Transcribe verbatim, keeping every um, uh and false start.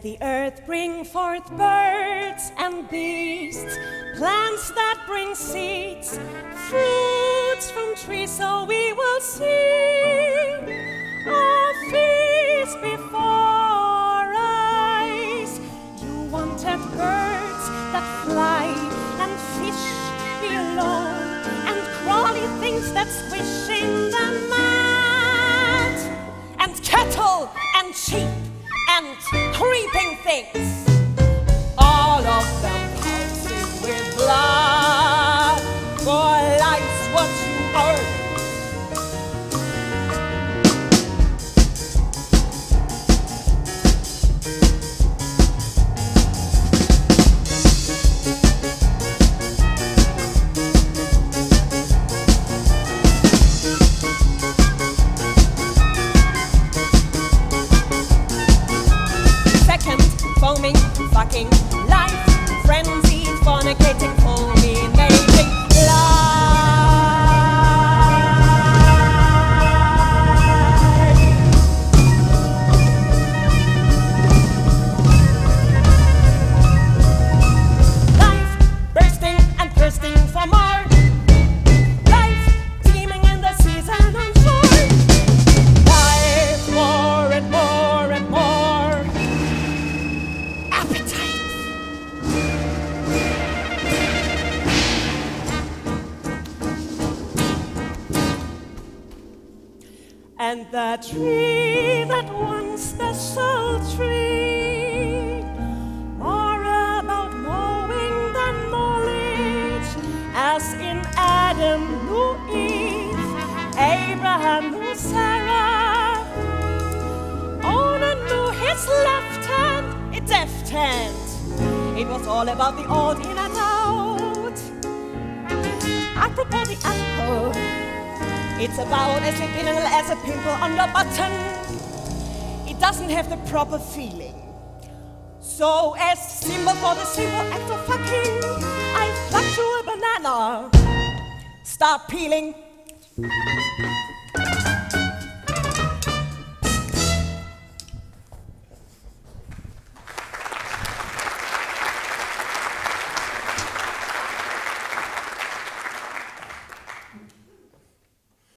Let the earth bring forth birds and beasts, plants that bring seeds, fruits from trees, so we will see a feast before eyes. You wanted birds that fly and fish below, and crawly things that squish in the mat, and cattle and sheep and creeping things, all of them pulsing with blood, for life's what you earn. Foaming, fucking, life, frenzied, fornicating, fulminating, life. Life, bursting and thirsting for more. Life, teeming in the seas and on shore. Life, more and more and more. And the tree that once the sole tree, more about knowing than knowledge, as in Adam knew Eve, Abraham knew Sarah, Onan knew his left hand, a deft hand. It was all about the old in and out. Apropos the apple, it's about as little as a pimple on your button. It doesn't have the proper feeling. So as symbol for the simple act of fucking, I plucked you a banana. Start peeling.